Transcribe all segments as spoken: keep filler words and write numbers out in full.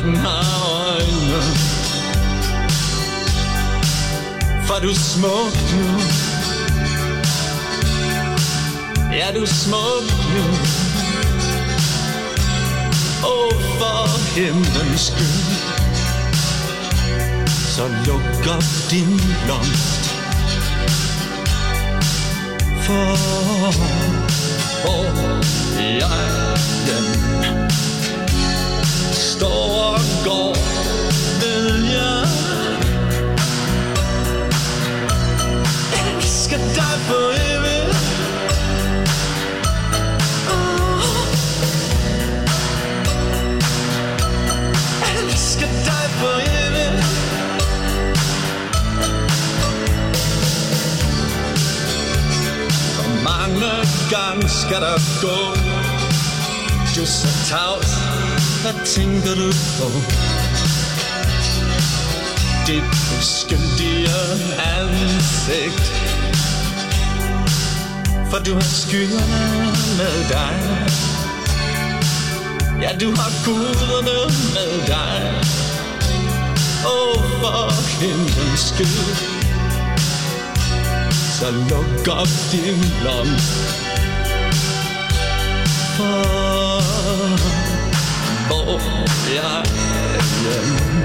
verden har øjne. For du er smuk nu. Ja, du er smuk nu. Og for himlens skyld, så luk op din blomst. For hvor jeg igen står og går, vil jeg elsker dig for evigt. Oh. Elsker dig for evigt. For mange gange skal der gå. Du er så tavs, hvad tænker du på? Dit uskyldige ansigt. For du har skyerne med dig. Ja, du har guderne med dig. Og for himlens skyld, så luk op din blomst. For hvor jeg hjem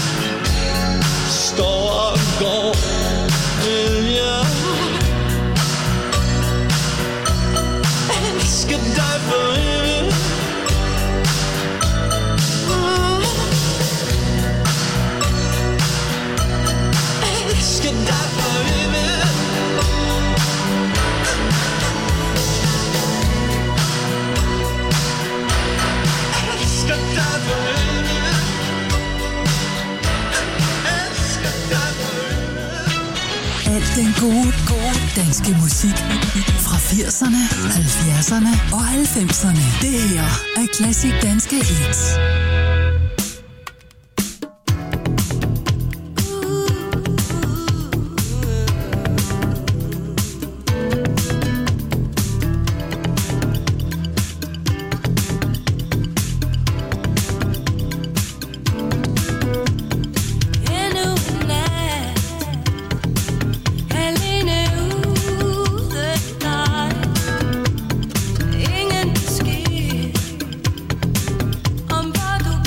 står og går, vil jeg elsker dig for evigt. Elsker dig for evigt. Elsker dig for evigt. Elsker dig for evigt. Alt den gode, gode danske musik fra firserne, halvfjerdserne og halvfemserne. Det her er Classic Danske Hits. Ingen besked om hvor du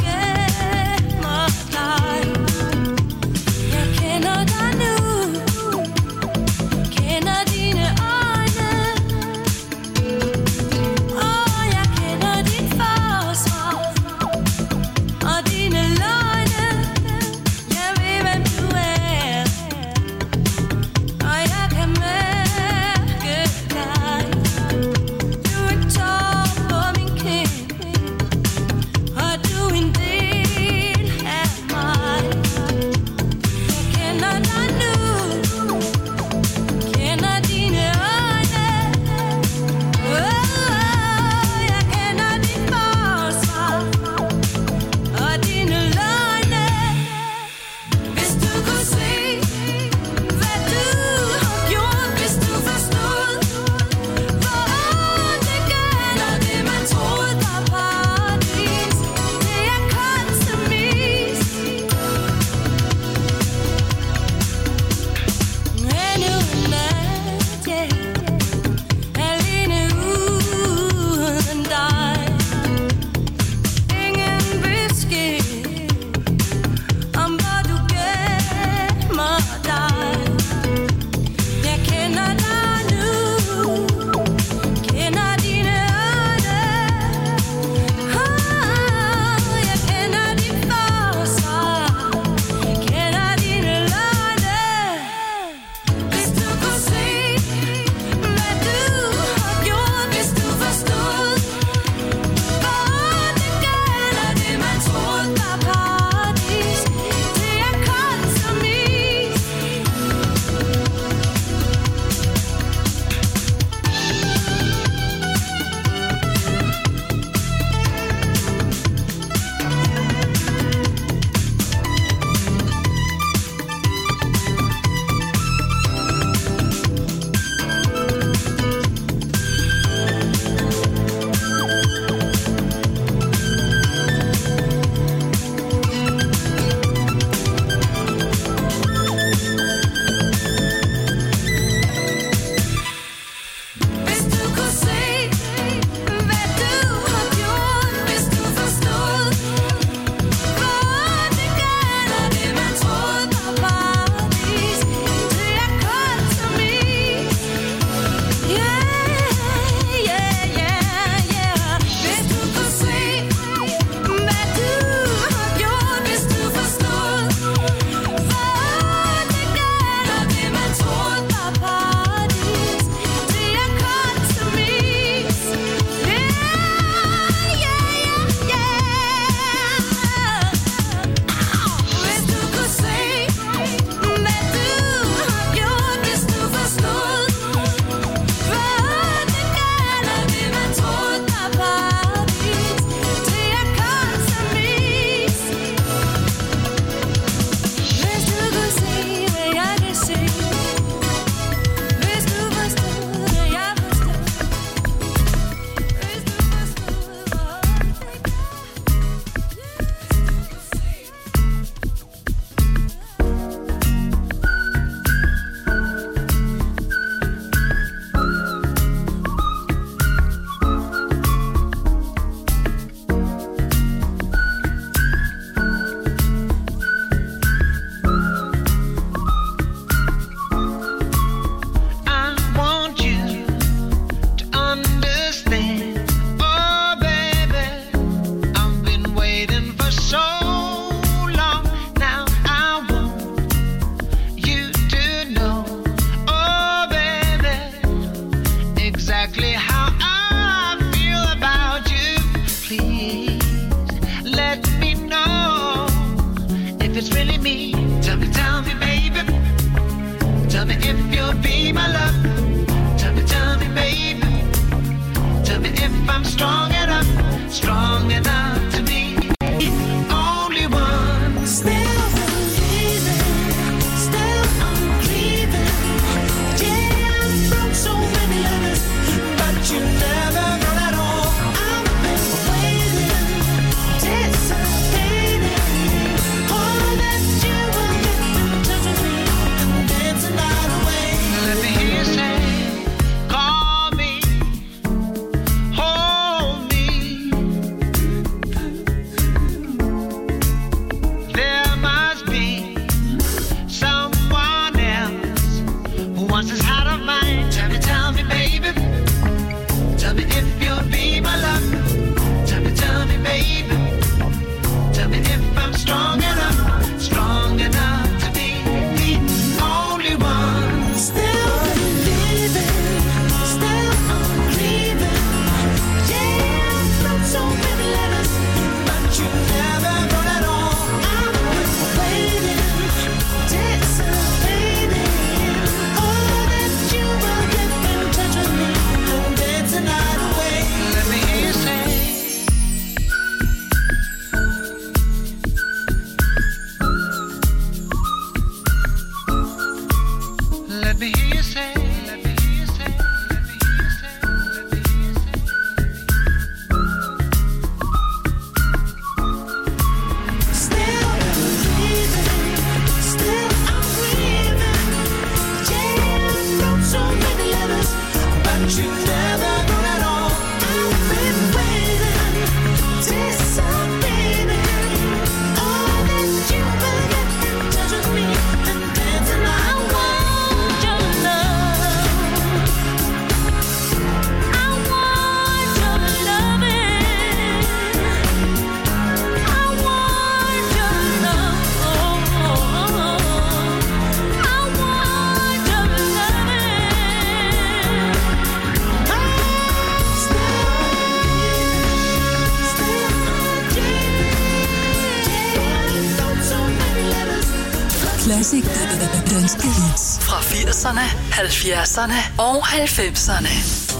Classic Danske Hits fra firserne, halvfjerdserne og halvfemserne.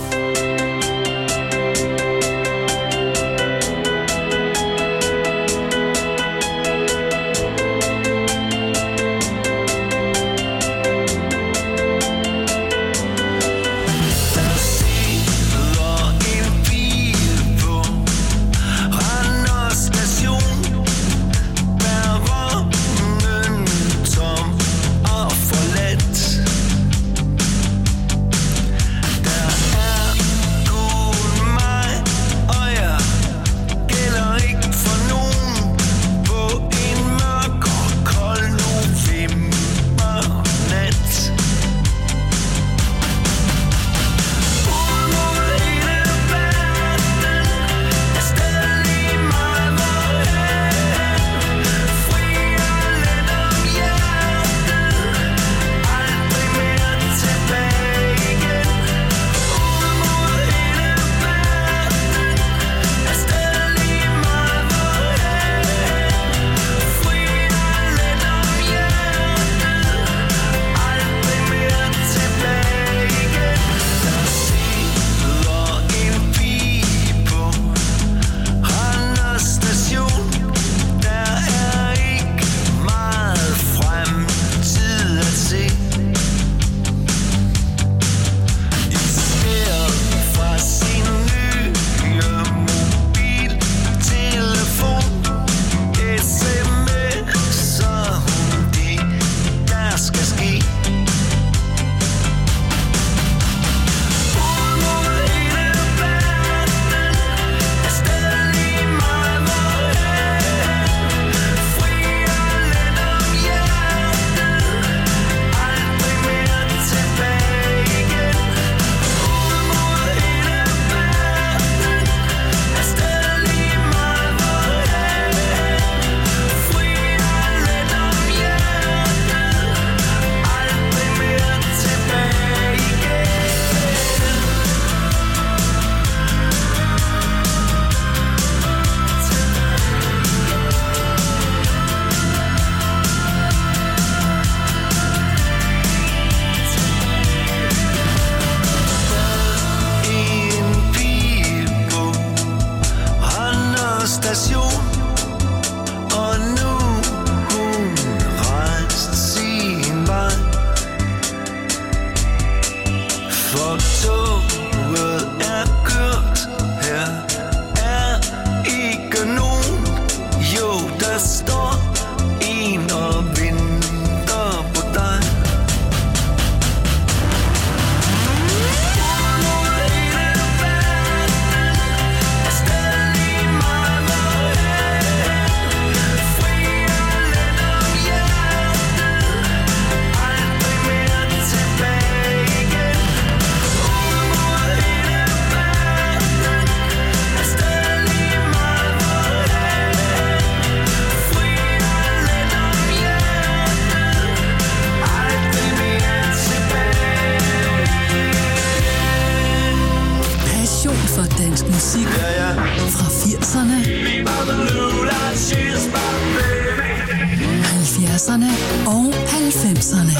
halvfjerdserne og halvfemserne.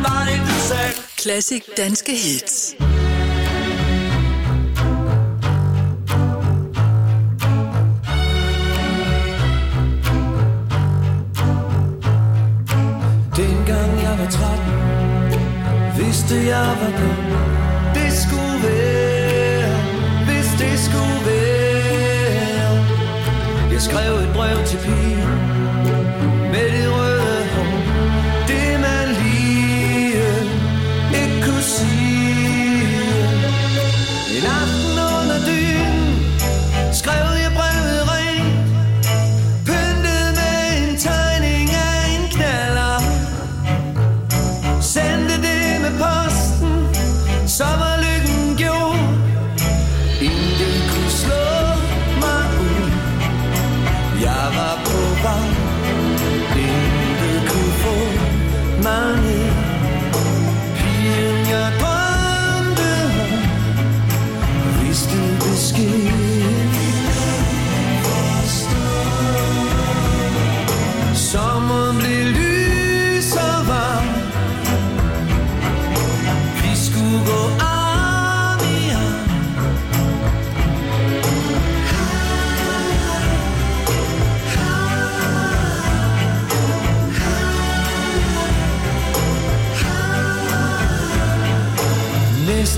Classic Danske Hits. Dengang jeg var tretten, vidste jeg var dum. Det skulle være, hvis det skulle være. Jeg skrev et brev til pigen med det røde hår, det man lige ikke kunne sige. En aften under dynen skrev jeg brevet rent, pyntet med en tegning af en knaller. Sendte det med posten, så var lykken gjort. Intet kunne slå mig ud. Jeg var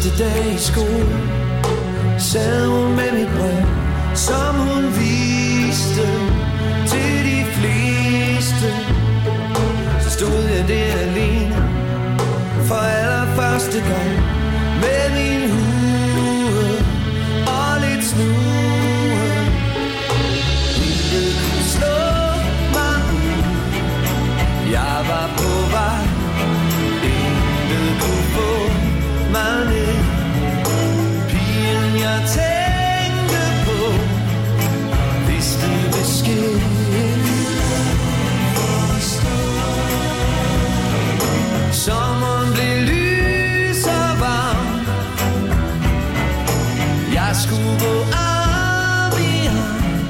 første dag i skole sad hun med mit brev, som hun viste til de fleste. Så stod jeg der alene for allerførste gang med min hue og lidt snue. Intet kunne slå mig ud, jeg var på vej. Intet kunne få mig ned. Pigen jeg tænkte på vidste besked. Sommeren blev lys og varm. Jeg skulle gå arm i arm.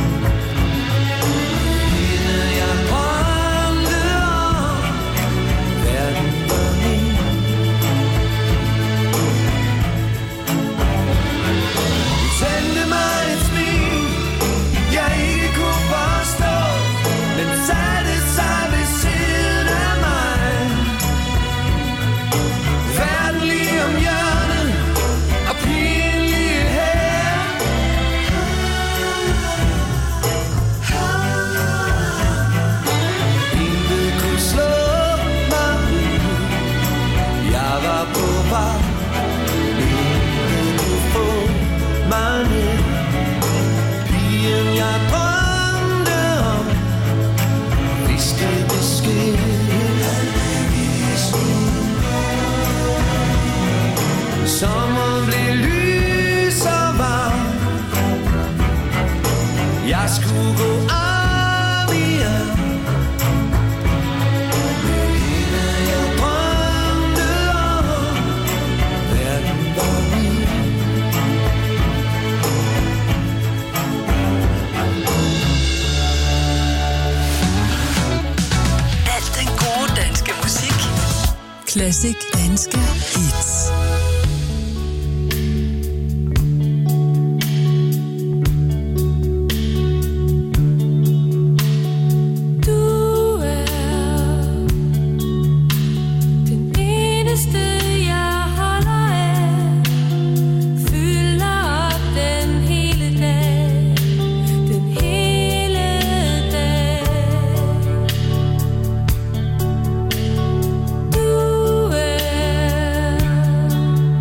Hende jeg drømte om, verden var min. Hun sendte mig et smil, jeg ikke kunne forstå, men satte sig ved siden af mig. Verden lige om hjørnet, og pigen lige her. Intet kunne slå mig ud, jeg var på vej. Intet kunne få mig ned. Pigen jeg drømte om vidste besked. Sommeren blev lys og varm. Jeg skulle gå arm i arm med hende jeg drømte om. Verden var min. Alt den gode danske musik. Classic danske hits. Du er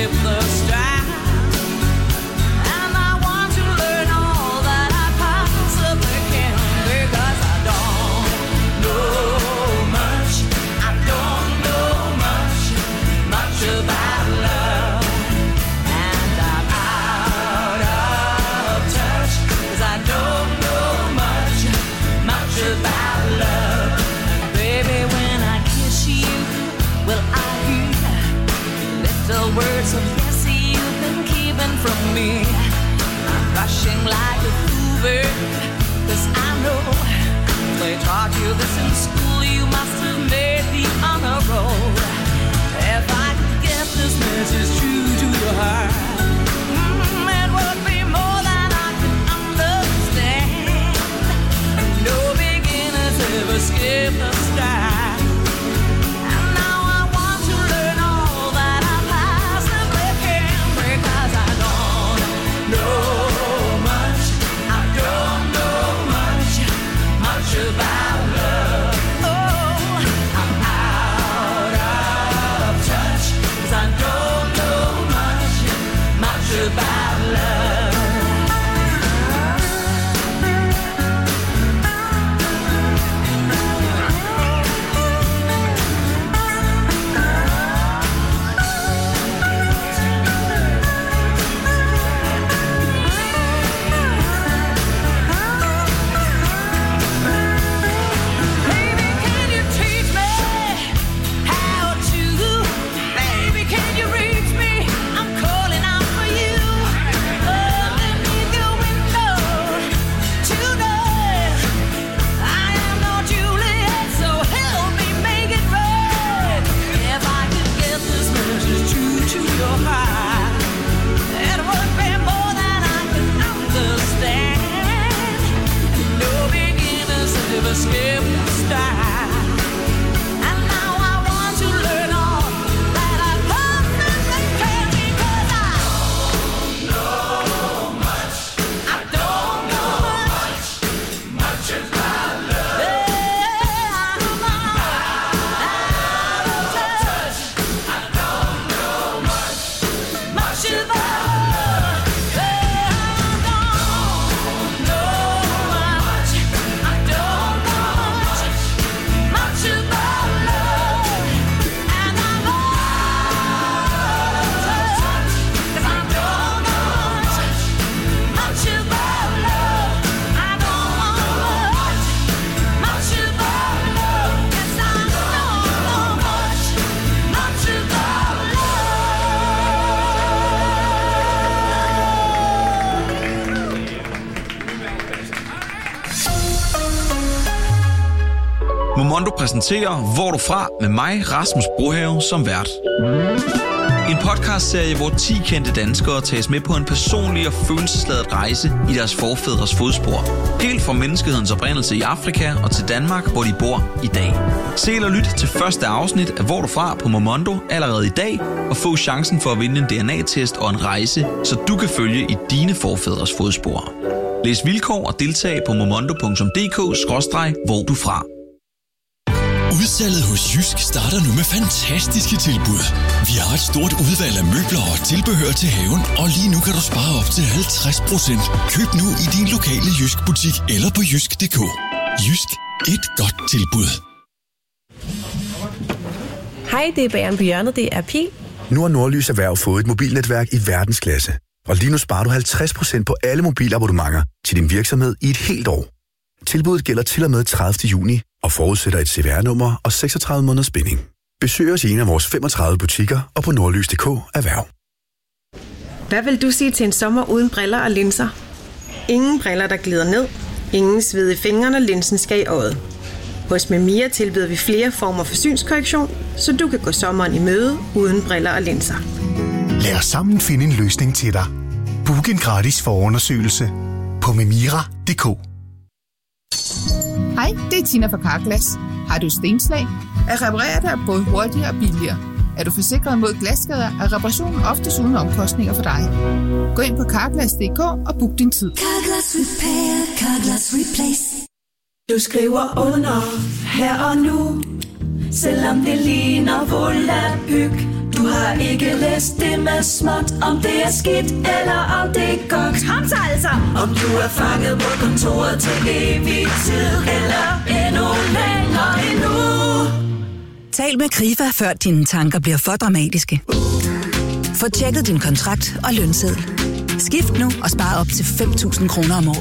skip the strife. And I want to learn all that I possibly can, because I don't know much, I don't know much, much about love. And I'm out of touch, 'cause I don't know much, much about love. And baby, when I kiss you, will I hear little words of yes you've been keeping from me? I'm rushing like a fever, 'cause I know they taught you this in school. You must have made the honor roll. If I could get this message true to your heart, mm, it would be more than I can understand. No beginners ever skip the start. And now I want to learn all that I possibly can, because I don't know much, I don't know much, much about love. Oh, I'm out of touch, 'cause I don't know much, much about love. Baby, can you teach me how to? Baby, can you reach me? I'm calling out for you. Underneath your window tonight. I am no Juliet, so help me make it right. If I could get this message true to your heart, it would be more than I can understand. No beginners ever skip the start. And now I want to learn all that I possibly can, because I don't know much, I don't know much, much about love. Yeah, I'm out of touch, I don't know much, much about love. Yeah, I don't know much, I don't know much, much about love. And I'm out of touch, 'cause I don't know much, much about love. I don't know much, much about love. Yes, I don't know much, much about Momondo præsenterer Hvor er du fra? Med mig, Rasmus Brohave, som vært. En podcastserie, hvor ti kendte danskere tages med på en personlig og følelsesladet rejse i deres forfædres fodspor. Helt fra menneskehedens oprindelse i Afrika og til Danmark, hvor de bor i dag. Se eller lyt til første afsnit af Hvor er du fra? På Momondo allerede i dag, og få chancen for at vinde en D N A-test og en rejse, så du kan følge i dine forfædres fodspor. Læs vilkår og deltag på momondo punktum d k skråstreg hvor du fra. Udsalget hos Jysk starter nu med fantastiske tilbud. Vi har et stort udvalg af møbler og tilbehør til haven, og lige nu kan du spare op til halvtreds procent. Køb nu i din lokale Jysk butik eller på jysk punktum d k. Jysk. Et godt tilbud. Hej, det er Bageren på hjørnet, det er Pil. Nu har Nordlys Erhverv fået et mobilnetværk i verdensklasse. Og lige nu sparer du halvtreds procent på alle mobilabonnementer til din virksomhed i et helt år. Tilbuddet gælder til og med tredivte juni og forudsætter et C V R-nummer og seksogtredive måneders binding. Besøg os i en af vores femogtredive butikker og på nordlys punktum d k erhverv. Hvad vil du sige til en sommer uden briller og linser? Ingen briller, der glider ned. Ingen sved i fingrene, linsen skal i øjet. Hos Memia tilbyder vi flere former for synskorrektion, så du kan gå sommeren i møde uden briller og linser. Lad os sammen finde en løsning til dig. Book en gratis forundersøgelse på memira punktum d k. Hej, det er Tina fra Carglass. Har du stenslag? At reparere det er både hurtigere og billigere. Er du forsikret mod glasskader, er reparationen oftest uden omkostninger for dig. Gå ind på carglass punktum d k og book din tid. Carglass Repair, Carglass Replace. Du skriver under her og nu, selvom det ligner volapyk. Du har ikke læst det med småt, om det er skidt eller om det er godt. Kom så altså! Om du er fanget på kontoret til evig tid, eller endnu længere endnu. Tal med Krifa, før dine tanker bliver for dramatiske. Få tjekket din kontrakt og lønseddel. Skift nu og spar op til fem tusind kroner om året.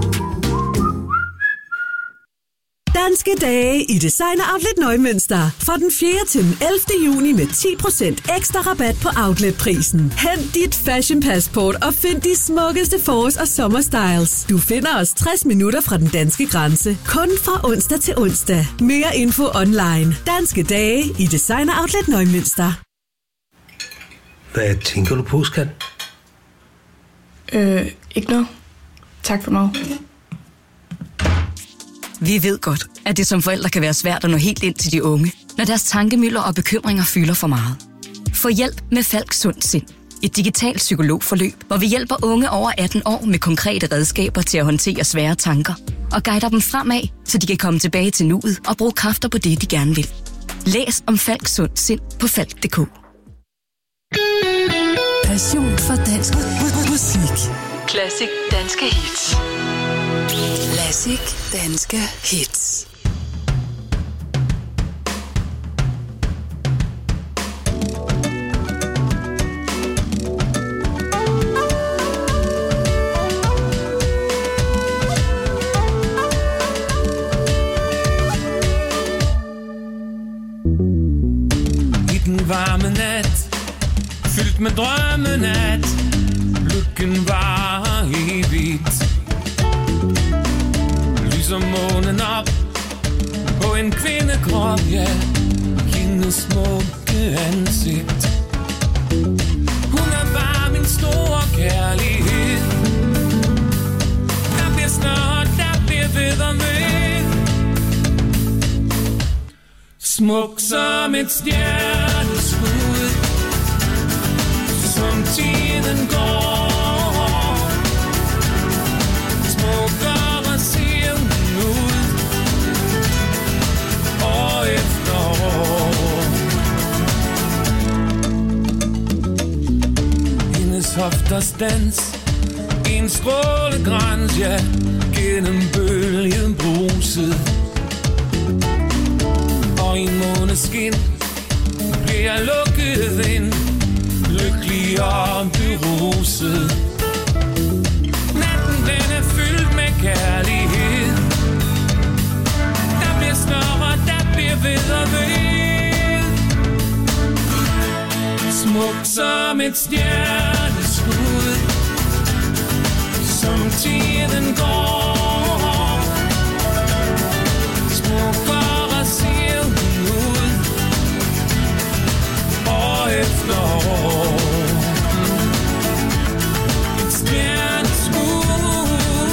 Danske dage i Designer Outlet Neumünster. Fra den fjerde til den ellevte juni med ti procent ekstra rabat på outletprisen. Hent dit fashion passport og find de smukkeste forårs- og sommerstyles. Du finder os tres minutter fra den danske grænse. Kun fra onsdag til onsdag. Mere info online. Danske dage i Designer Outlet Neumünster. Hvad tænker du på, skat? Øh, ikke noget. Tak for mig. Vi ved godt, at det som forældre kan være svært at nå helt ind til de unge, når deres tankemylder og bekymringer fylder for meget. Få hjælp med Falk Sund Sind. Et digitalt psykologforløb, hvor vi hjælper unge over atten år med konkrete redskaber til at håndtere svære tanker og guider dem fremad, så de kan komme tilbage til nuet og bruge kræfter på det, de gerne vil. Læs om Falk Sund Sind på falk punktum d k. Passion for dansk musik. Classic danske hits. Classic danske hits. I den varme nat, fyldt med drømmenat, lykken var evigt. Lyser månen op på en kvindekrop, ja, hendes smukke ansigt. Hun er bare min store kærlighed. Der bliver snart, der bliver ved og ved. Smuk som et stjerneskud, som tiden går. Smukkere ser hun ud, år efter år. Hendes hofters dans, en strålegrans, ja, gennem bølgen bruset. Og i måneskin bliver jeg lukket ind, lykkelig og beruset. Natten den er fyldt med kærlighed. Der bliver større, der bliver ved og ved. Smuk som et stjerneskud, som tiden går. Smukkere ser hun ud, år efter år. Et stjerneskud,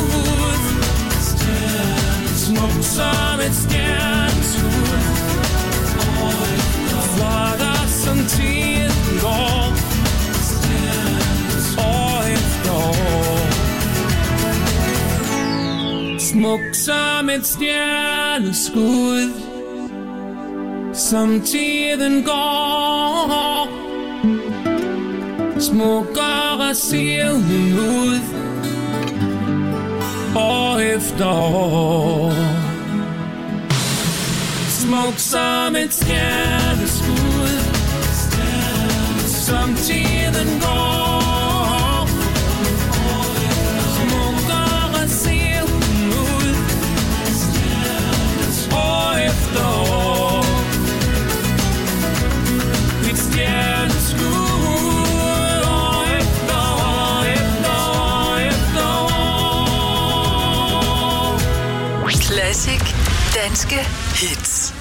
smuk som et stjerneskud, flottere som tiden går, år efter år. Smuk som et stjerneskud, som tiden går. Smukkere ser hun ud, år efter år. Smuk som et stjerneskud, som tiden går. Smukkere ser hun ud, år efter år. Et stjerneskud, år efter år, efter år, efter år. Classic danske hits.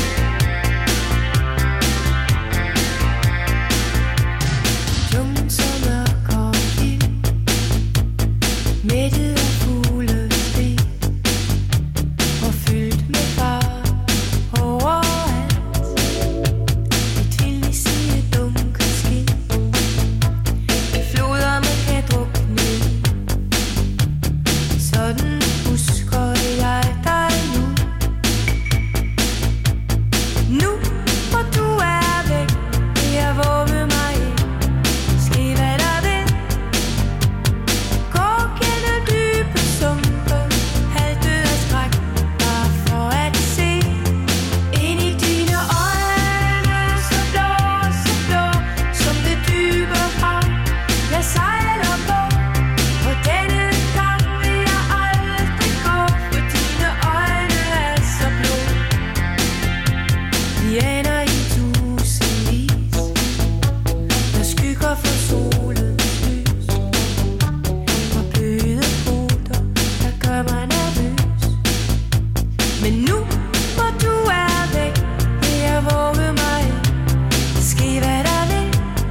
Tung som Mættet af fugleskrig og fyldt med far overalt. Et vildt sige dunkel skin, floder man kan drukne i. Sådan husker jeg dig nu. Nu hvor du er væk, vil jeg våge mig ind. Ske hvad der vil. Gå gennem dybe sumpe, halvdød af skræk, bare for at se ind i dine øjne, så blå, så blå, som det dybe hav. Jeg sejler på, og denne gang vil jeg aldrig gå, for dine øjne er så blå. Vi aner i tusindvis, der skygger for solens lys, og bløde ruter, der gør mig nervøs. Men nu hvor du er væk, vil jeg våge mig ind. Ske hvad der vil.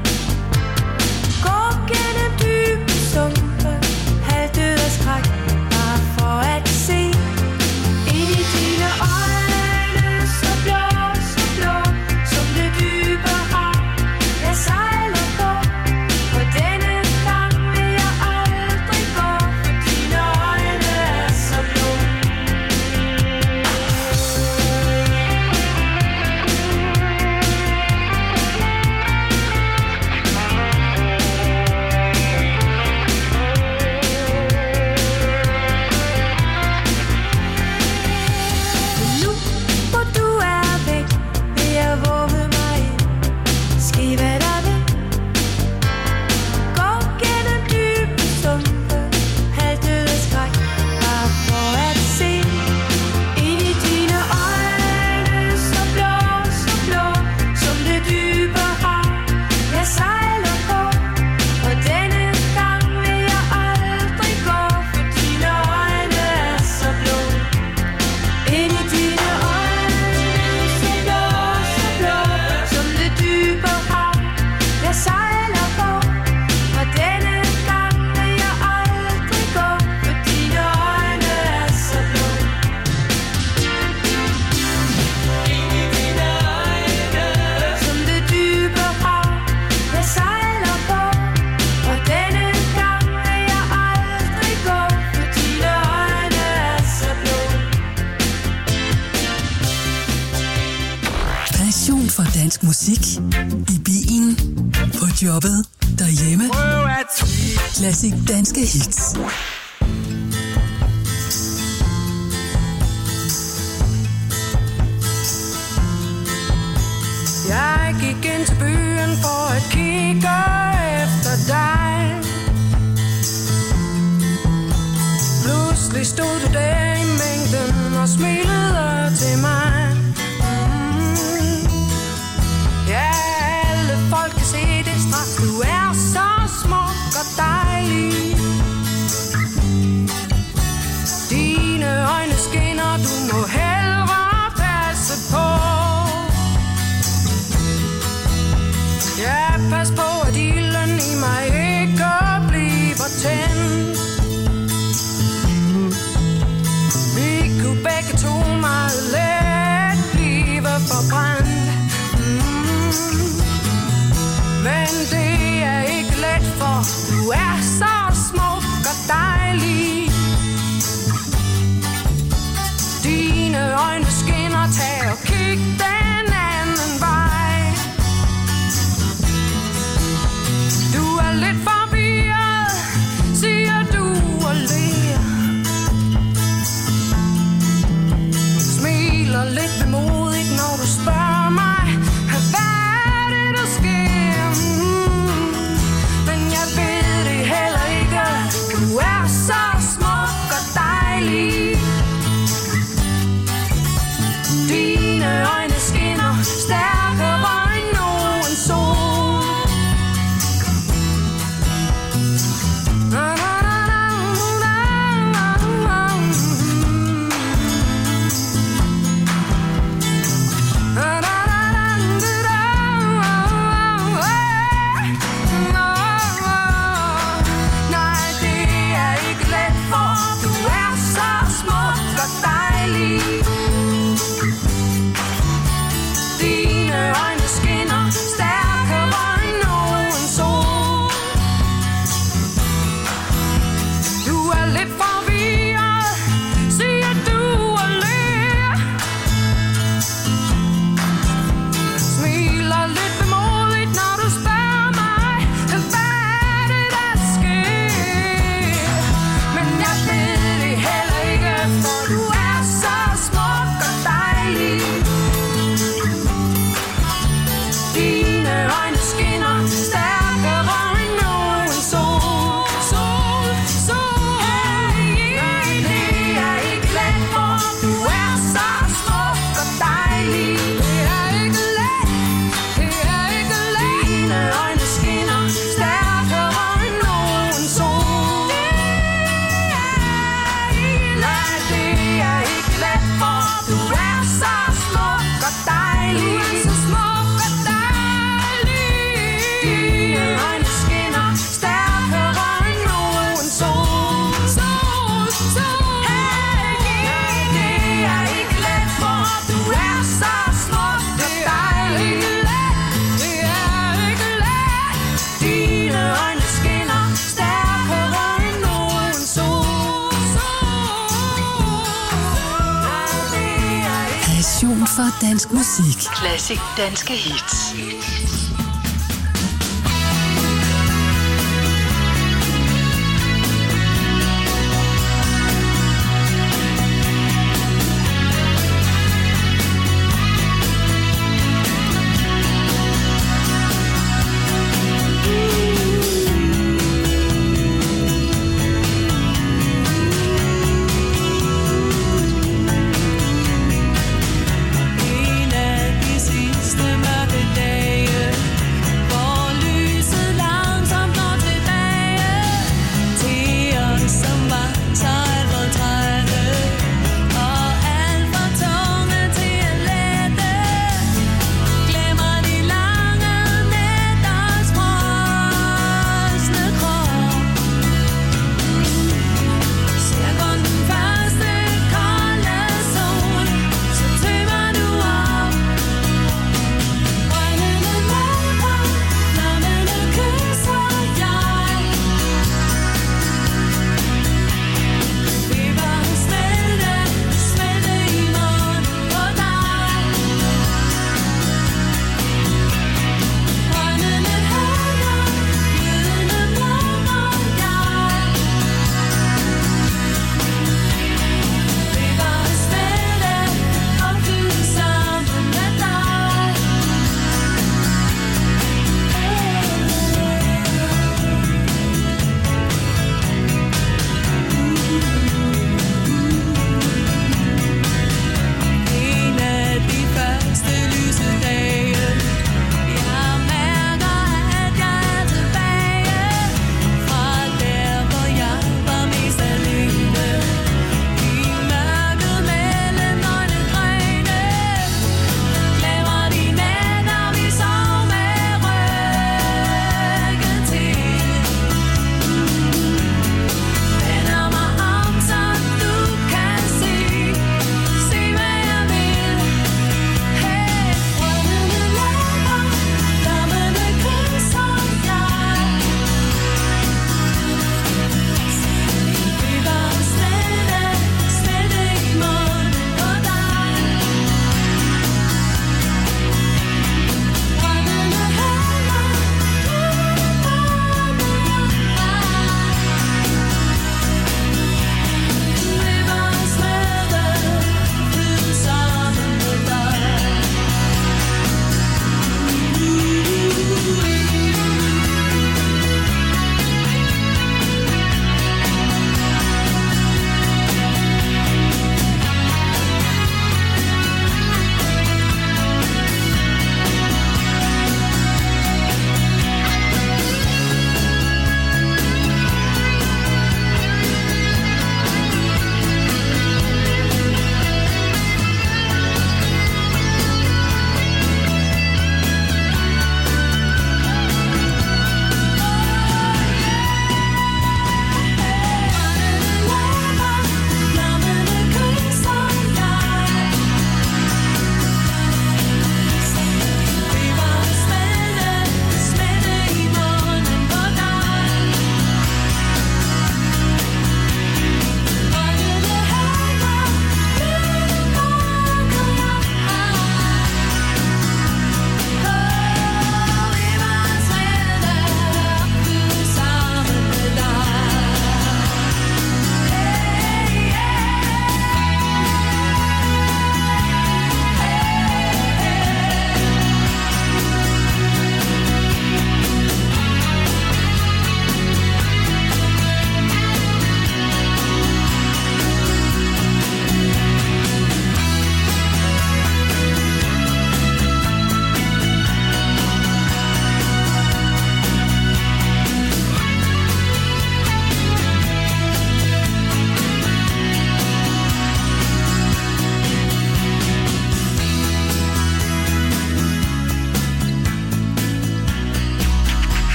Gå gennem dybe sumpe, halvdød af skræk, bare for at se ind i dine øjne, så blå, så blå, som det dybe hav. Jeg sejler på, og denne gang vil jeg aldrig gå, for dine øjne er så blå. Nu hvor du er væk, vil jeg våge mig ind. Ske hvad der vil. Gå gennem dybe sumpe, halvdød af skræk, bare for at se ind i dine øjne, så blå, så blå, som det dybe hav. Jeg sejler på, og denne gang vil jeg aldrig gå, for dine øjne er så blå. Ind i dine øjne, så blå, så blå, som det dybe hav. Jeg sejler på, og denne gang vil jeg aldrig gå, for dine øjne er så blå. Ind i dine øjne, som det dybe hav. Jeg sejler på, og denne gang vil jeg aldrig gå, for dine øjne er så blå. Passion for dansk musik. I bilen, på jobbet, derhjemme. Klassik danske hits. Jeg gik ind til byen for at kigge efter dig. Pludselig stod du der i mængden og smilede til mig. Mm. Ja, alle folk kan se det straks. Du er så smuk og dejlig. Dine øjne skinner, du må hellere passe på. Ja, pas på, at ilden i mig ikke bliver tændt. Vi kunne begge to meget let blive forbrændt. Mm. Men det er ikke let, for du er så smuk og dejlig. Dine øjne skinner, tag og kig den anden vej. Du er lidt forvirret, siger du og ler. Smiler lidt vemodigt, når du spørger mig, hvad er det, der sker? Mm. Men jeg ved det heller ikke, du er så smuk og dejlig. Dine øjne skinner stærkere end nogen sol. Na, na, na, na, na, na, na. Na, na, na, na, na, na. Nej, det er ikke let. passion for dansk musik. Classic danske hits. En af de sidste mørke dage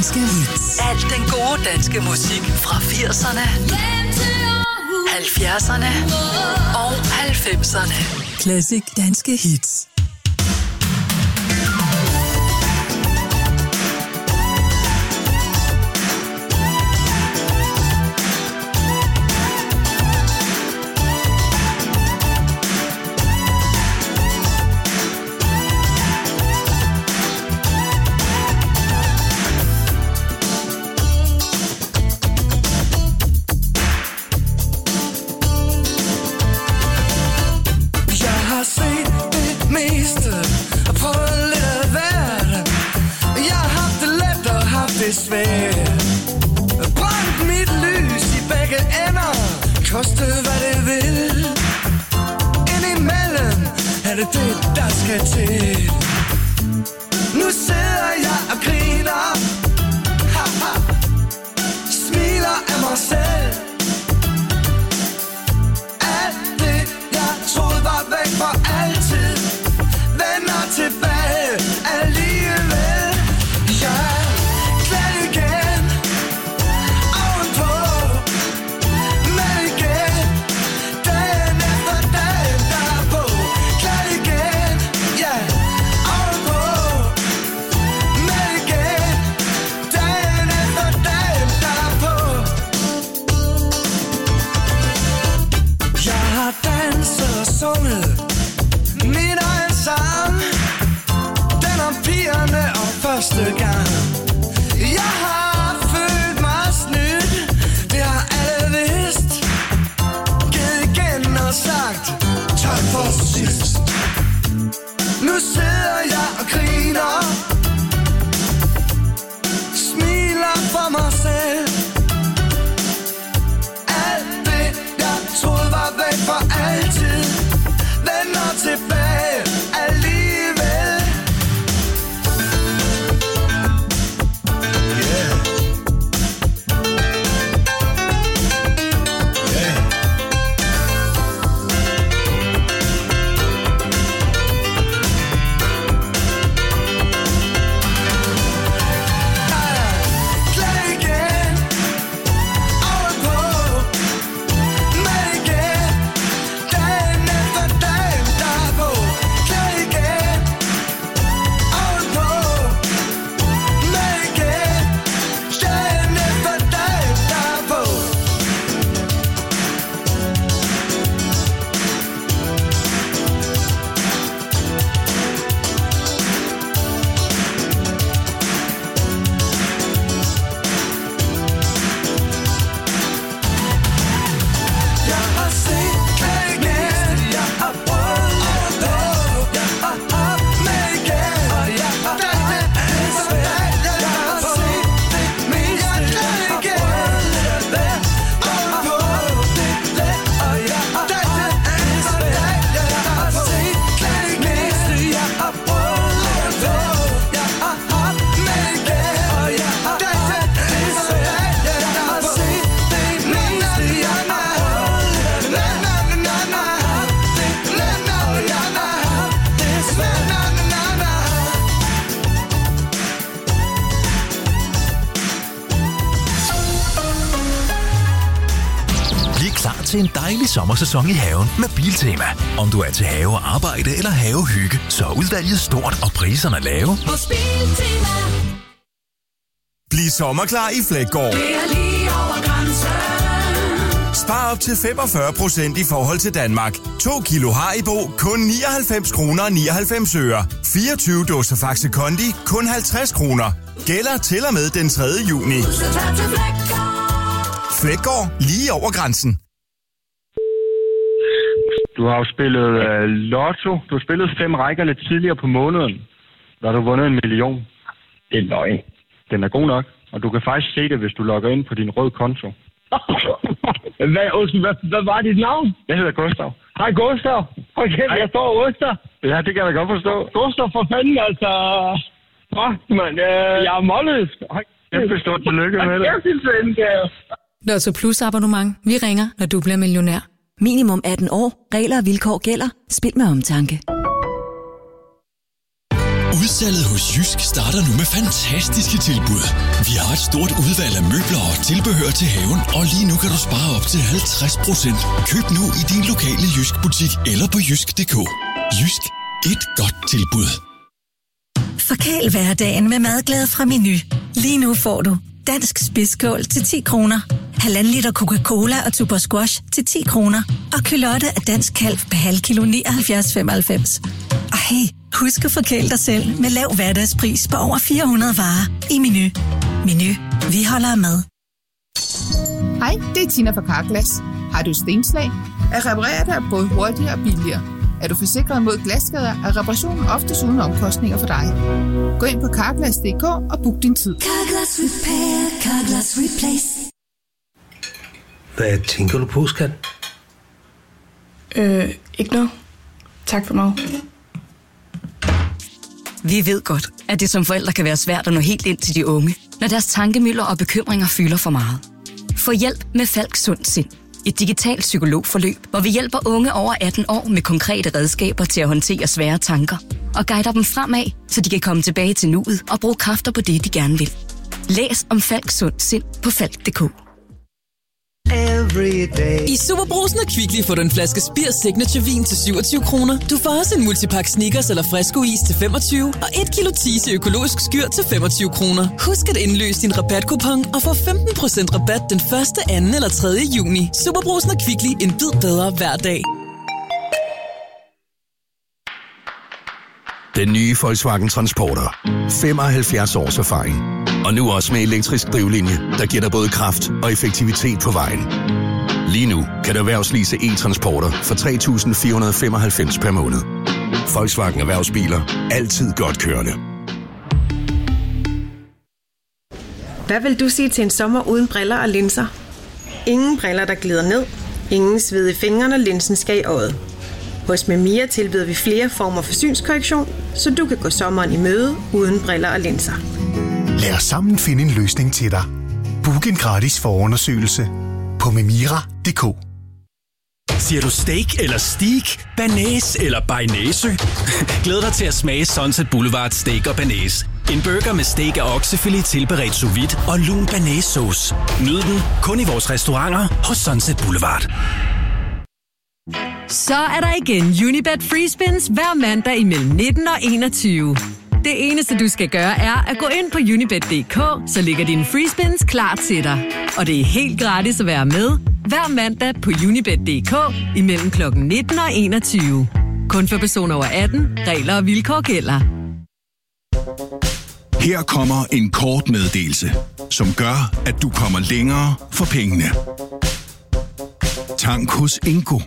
danske hits. Alt den gode danske musik fra firserne, halvfjerdserne og halvfemserne. Classic danske hits. Svært. Brændt mit lys i begge ender, koste hvad det vil. Indimellem er det det, der skal til. Nu sidder jeg og griner, haha, smiler af mig selv. Alt det, jeg troede var væk for altid, vender tilbage alligevel. Jeg min egen sang, den om pigerne og første gang. Jeg har følt mig snydt, det har alle vidst. Givet igen og sagt tak for sidst. Nu sidder jeg og griner, smiler for mig selv. Alt det jeg troede var væk for altid, vender tilbage alligevel. Yeah. Yeah. Glad igen, ovenpå, med igen, dagen efter dagen derpå. Glad igen, ovenpå, med igen, dagen efter dagen derpå. Jeg har set glad igen, jeg har prøvet ovenpå, jeg har haft med igen, og jeg har dagen efter dagen, jeg har set det meste, jeg har prøvet at være ovenpå, det let, og jeg har dagen efter dagen, jeg har set glad igen, jeg har prøvet ovenpå, jeg har haft med igen, og jeg har dagen efter dagen, jeg har set det meste, jeg har prøvet at være. Na na na na, na na na na, det er svært. Na na na na. Bliv klar til en dejlig sommersæson i haven med Biltema. Om du er til havearbejde eller havehygge, så er udvalget stort og priserne lave. Hos Biltema. Bliv sommerklar i Flækgaard. Det er lige over grænsen. Spar op til femogfyrre procent i forhold til Danmark. to kilo Haribo, kun nioghalvfems kroner og nioghalvfems øre. fireogtyve dåser Faxe Kondi, kun halvtreds kroner. Gælder til og med den tredje juni. Så tag til Flækgaard. Flækgaard, lige over grænsen. Du har jo spillet uh, lotto. Du har spillet fem rækker lidt tidligere på måneden. Der har du vundet en million. Det er løgn. Den er god nok. Og du kan faktisk se det, hvis du logger ind på din rød konto. Hvad, hvad, hvad var dit navn? Jeg hedder Gustav. Hej Gustav. Okay, jeg står og ryster. Ja, det kan jeg da godt forstå. Gustav, for fanden, altså. Fuck, mand. Øh, jeg er målløs. Kæmpe stort tillykke med det. Kæmpe tillykke. Lotto Plus abonnement. Vi ringer, når du bliver millionær. Minimum atten år. Regler og vilkår gælder. Spil med omtanke. Udsalget hos Jysk starter nu med fantastiske tilbud. Vi har et stort udvalg af møbler og tilbehør til haven, og lige nu kan du spare op til halvtreds procent. Køb nu i din lokale Jysk-butik eller på jysk punktum d k. Jysk. Et godt tilbud. Forkæl hverdagen med madglæde fra Meny. Lige nu får du dansk spidskål til ti kroner, halvanden liter Coca-Cola og Tuborg Squash til ti kroner, og kylotte af dansk kalv per halv kilo nioghalvfjerds femoghalvfems. Og hey, husk at forkæle dig selv med lav hverdagspris på over fire hundrede varer i Meny. Meny. Vi holder af mad. Hej, det er Tina fra Carglass. Har du stenslag? At reparere det er både hurtigere og billigere. Er du forsikret mod glasskader, er reparationen oftest uden omkostninger for dig. Gå ind på carglass punktum d k og book din tid. Carglass Repair, Carglass Replace. Hvad tænker du på, skat? Øh, ikke noget. Tak for mig. Vi ved godt, at det som forældre kan være svært at nå helt ind til de unge, når deres tankemylder og bekymringer fylder for meget. Få hjælp med Falk Sund Sind. Et digitalt psykologforløb, hvor vi hjælper unge over atten år med konkrete redskaber til at håndtere svære tanker og guider dem fremad, så de kan komme tilbage til nuet og bruge kræfter på det, de gerne vil. Læs om Falk Sund Sind på falk punktum d k. I Superbrugsen og Kvickly får du en flaske Spir Signature Vin til syvogtyve kroner. Du får også en multipack Snickers eller Fresco Is til femogtyve og et kilo Tise økologisk skyr til femogtyve kroner. Husk at indløse din rabatkupon og få femten procent rabat den første, anden eller tredje juni. Superbrugsen og Kvickly, en bid bedre hver dag. Den nye Volkswagen Transporter. femoghalvfjerds års erfaring. Og nu også med elektrisk drivlinje, der giver dig både kraft og effektivitet på vejen. Lige nu kan du erhvervslease e-transporter for tre tusind fire hundrede og femoghalvfems per måned. Volkswagen Erhvervsbiler. Altid godt kørende. Hvad vil du sige til en sommer uden briller og linser? Ingen briller, der glider ned. Ingen sved i fingrene, og linsen skal i øjet. Hos Memia tilbyder vi flere former for synskorrektion, så du kan gå sommeren i møde uden briller og linser. Lad os sammen finde en løsning til dig. Book en gratis forundersøgelse på memira punktum d k. Siger du steak eller steak, banæs eller bearnaise? Glæd dig til at smage Sunset Boulevard Steak og Banæs. En burger med steak af oksefilet tilberedt sous vide og lun banæssauce. Nyd den kun i vores restauranter hos Sunset Boulevard. Så er der igen Unibet Free Spins hver mandag imellem nitten og enogtyve. Det eneste, du skal gøre, er at gå ind på unibet punktum d k, så ligger dine free spins klar til dig. Og det er helt gratis at være med hver mandag på unibet punktum d k imellem klokken nitten og enogtyve. Kun for personer over atten. Regler og vilkår gælder. Her kommer en kort meddelelse, som gør, at du kommer længere for pengene. Tank hos Ingo.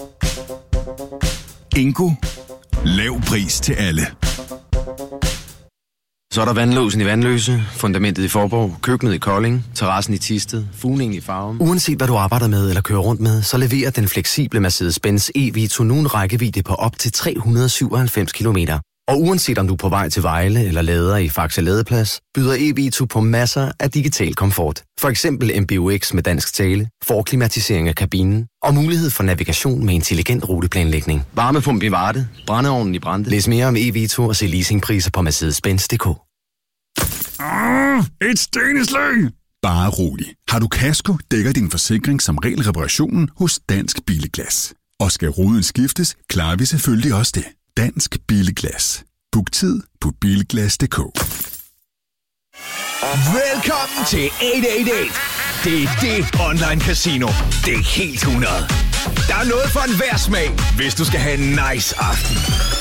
Ingo. Lav pris til alle. Så er der vandlåsen i Vandløse, fundamentet i Forborg, køkkenet i Kolding, terrassen i Thisted, fugningen i Farum. Uanset hvad du arbejder med eller kører rundt med, så leverer den fleksible Mercedes-Benz e-Vito nu en rækkevidde på op til tre hundrede og syvoghalvfems kilometer. Og uanset om du er på vej til Vejle eller lader i Faxe Ladeplads, byder e-Vito på masser af digital komfort. For eksempel M B U X med dansk tale, forklimatisering af kabinen og mulighed for navigation med intelligent ruteplanlægning. Varmepump i Varde, brændeovnen i Brande. Læs mere om e-Vito og se leasingpriser på mercedes benz punktum d k. Ah, et steneslag! Bare rolig. Har du kasko, dækker din forsikring som regel reparationen hos Dansk Billeglas. Og skal ruden skiftes, klarer vi selvfølgelig også det. Dansk Billeglas. Book tid på bilglas punktum d k. Velkommen til otte otte otte. Det er det online casino. Det er helt hundrede. Der er noget for enhver smag, hvis du skal have en nice aften.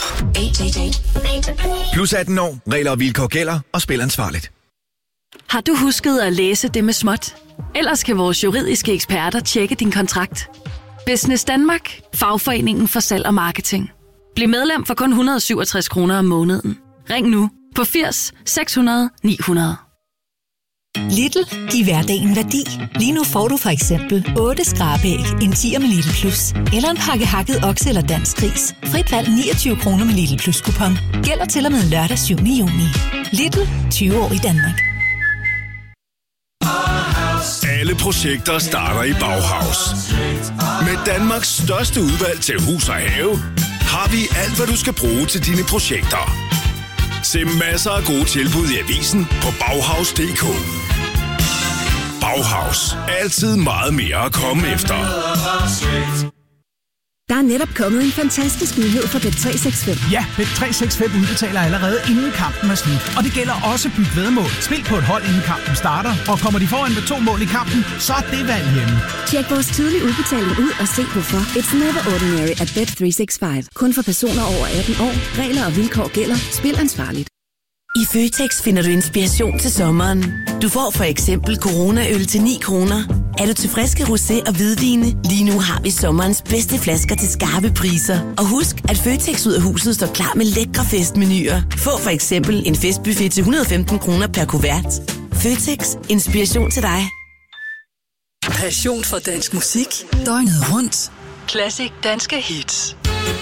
Plus atten år, regler og vilkår gælder, og spil ansvarligt. Har du husket at læse det med småt? Ellers kan vores juridiske eksperter tjekke din kontrakt. Business Danmark, fagforeningen for salg og marketing. Bliv medlem for kun et hundrede og syvogtres kroner om måneden. Ring nu på firs seks hundrede ni hundrede. Lidl, giv hverdagen værdi. Lige nu får du for eksempel otte skrabæg, en tier med Lidl Plus, eller en pakke hakket okse eller dansk gris. Frit valg niogtyve kroner med Lidl Plus kupon. Gælder til og med lørdag syvende juni. Lidl, tyve år i Danmark. Alle projekter starter i Bauhaus. Med Danmarks største udvalg til hus og have, har vi alt, hvad du skal bruge til dine projekter. Se masser af gode tilbud i avisen på Bauhaus punktum d k. Bauhaus. Altid meget mere at komme efter. Der er netop kommet en fantastisk nyhed fra Bet tre seks fem. Ja, Bet tre seks fem udbetaler allerede inden kampen er slut. Og det gælder også byg væddemål. Spil på et hold inden kampen starter, og kommer de foran med to mål i kampen, så er det valg hjemme. Tjek vores tidlige udbetaling ud og se hvorfor. It's never ordinary at Bet tre seks fem. Kun for personer over atten år. Regler og vilkår gælder. Spil ansvarligt. I Føtex finder du inspiration til sommeren. Du får for eksempel Corona-øl til ni kroner. Er du til friske rosé og hvidvine? Lige nu har vi sommerens bedste flasker til skarpe priser. Og husk, at Føtex ud af huset står klar med lækre festmenuer. Få for eksempel en festbuffet til et hundrede og femten kroner per kuvert. Føtex. Inspiration til dig. Passion for dansk musik. Døgnet rundt. Classic danske hits.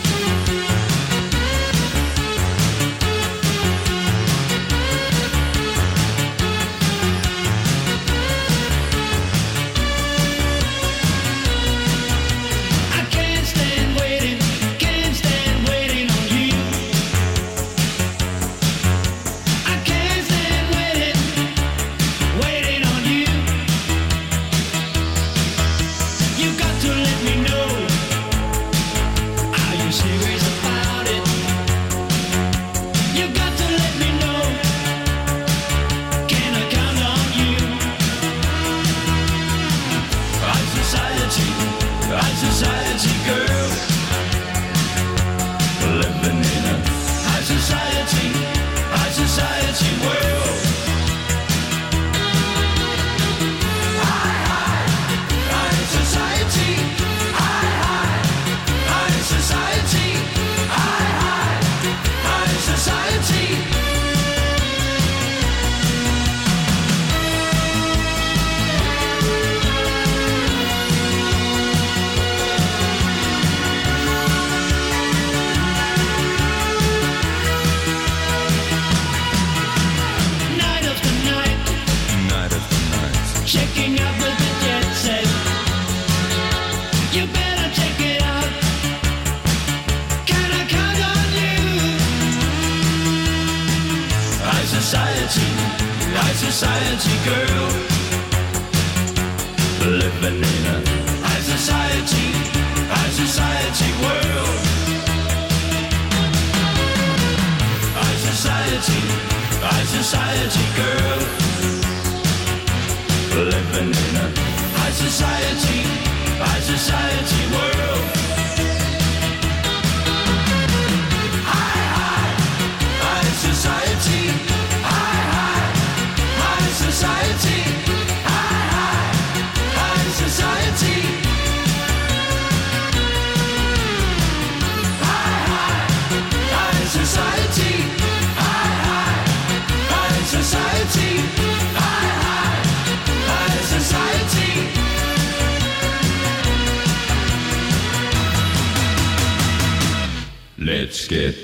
Let's get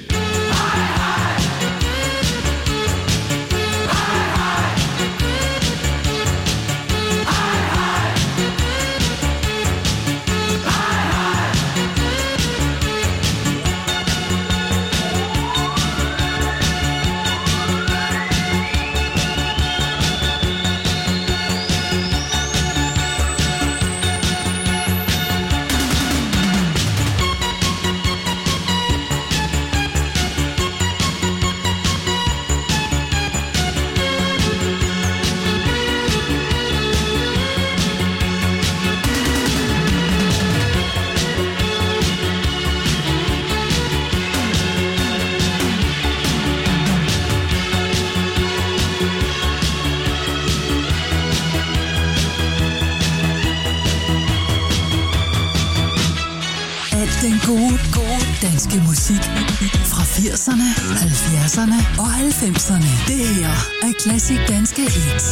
den gode, gode danske musik fra firserne, halvfjerdserne og halvfemserne. Det her er Classic Danske Hits.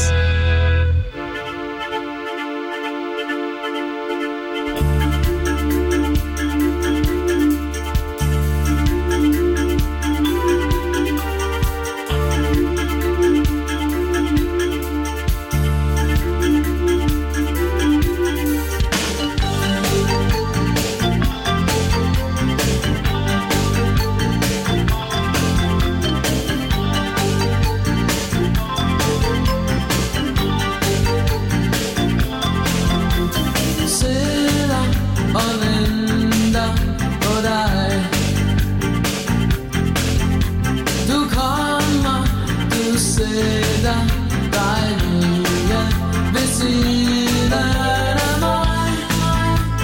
dig dejlige ved siden